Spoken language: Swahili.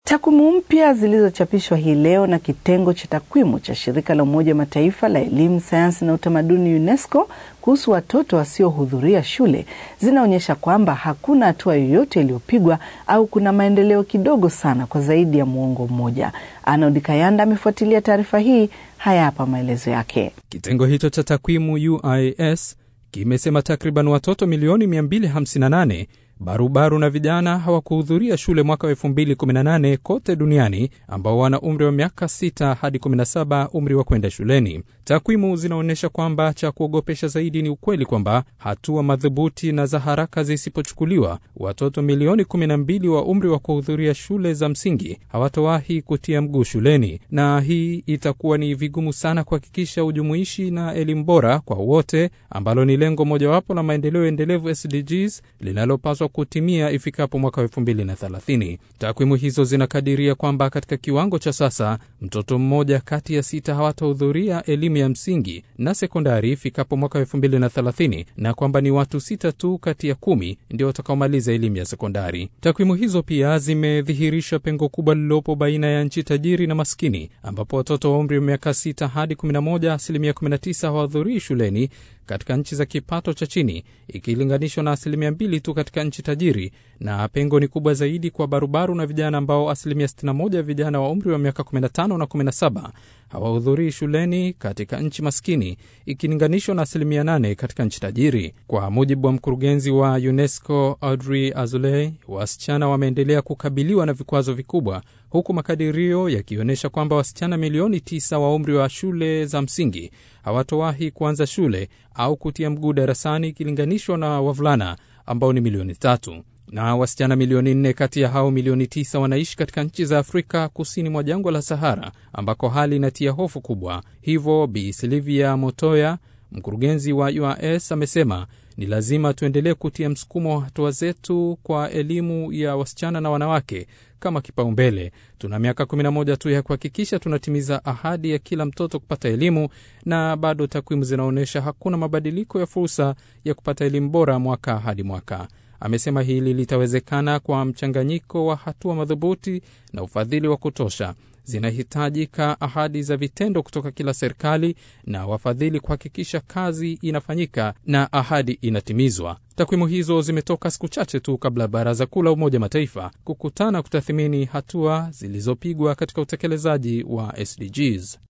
Takwimu mpya zilizochapishwa hii leo na kitengo cha takwimu cha shirika la Umoja Mataifa la elimu, sayansi na utamaduni UNESCO kuhusu watoto wasiohudhuria shule zinaonyesha kwamba hakuna hatua yoyote iliyopigwa au kuna maendeleo kidogo sana kwa zaidi ya muongo mmoja. Arnold Kayanda amefuatilia taarifa hii, haya hapa maelezo yake. Kitengo hicho cha takwimu UIS kimesema takriban watoto milioni 258 barubaru na vijana hawakuhudhuria shule mwaka wa 2018 kote duniani, ambao wana umri wa miaka 6 hadi 17 umri wa kwenda shuleni. Takwimu zinaonyesha kwamba cha kuogopesha zaidi ni ukweli kwamba hatua madhubuti na za haraka zisipochukuliwa, watoto milioni 12 wa umri wa kuhudhuria shule za msingi hawatawahi kutia mguu shuleni, na hii itakuwa ni vigumu sana kuhakikisha ujumuishi na elimu bora kwa wote, ambalo ni lengo mojawapo la maendeleo endelevu SDGs linalopaswa kutimia ifikapo mwaka 2030. Takwimu hizo zinakadiria kwamba katika kiwango cha sasa mtoto mmoja kati ya 6 hawatahudhuria elimu ya msingi na sekondari ifikapo mwaka 2030, na kwamba ni watu 6 tu kati ya 10 ndio watakaomaliza elimu ya sekondari. Takwimu hizo pia zimedhihirisha pengo kubwa lililopo baina ya nchi tajiri na maskini, ambapo watoto wa umri wa miaka 6 hadi 11 19% hawahudhurii shuleni katika nchi za kipato cha chini ikilinganishwa na 2% tu katika nchi tajiri, na pengo ni kubwa zaidi kwa barubaru na vijana ambao 61% vijana wa umri wa miaka 15 na 17 hawahudhurii shuleni katika nchi maskini ikilinganishwa na 8% katika nchi tajiri. Kwa mujibu wa mkurugenzi wa UNESCO Audrey Azoulay, wasichana wameendelea kukabiliwa na vikwazo vikubwa, huku makadirio yakionyesha kwamba wasichana milioni 9 wa umri wa shule za msingi hawatowahi kuanza shule au kutia mguu darasani ikilinganishwa na wavulana ambao ni milioni 3. Na wasichana milioni 4 kati ya hao milioni 9 wanaishi katika nchi za Afrika kusini mwa jangwa la Sahara, ambako hali inatia hofu kubwa. Hivyo Bi Silvia Motoya, mkurugenzi wa UIS, amesema ni lazima tuendelee kutia msukumo wa hatua zetu kwa elimu ya wasichana na wanawake kama kipaumbele. Tuna miaka 11 tu ya kuhakikisha tunatimiza ahadi ya kila mtoto kupata elimu, na bado takwimu zinaonyesha hakuna mabadiliko ya fursa ya kupata elimu bora mwaka hadi mwaka. Amesema hili litawezekana kwa mchanganyiko wa hatua madhubuti na ufadhili wa kutosha. Zinahitajika ahadi za vitendo kutoka kila serikali na wafadhili kuhakikisha kazi inafanyika na ahadi inatimizwa. Takwimu hizo zimetoka siku chache tu kabla Baraza Kuu la Umoja Mataifa kukutana kutathmini hatua zilizopigwa katika utekelezaji wa SDGs.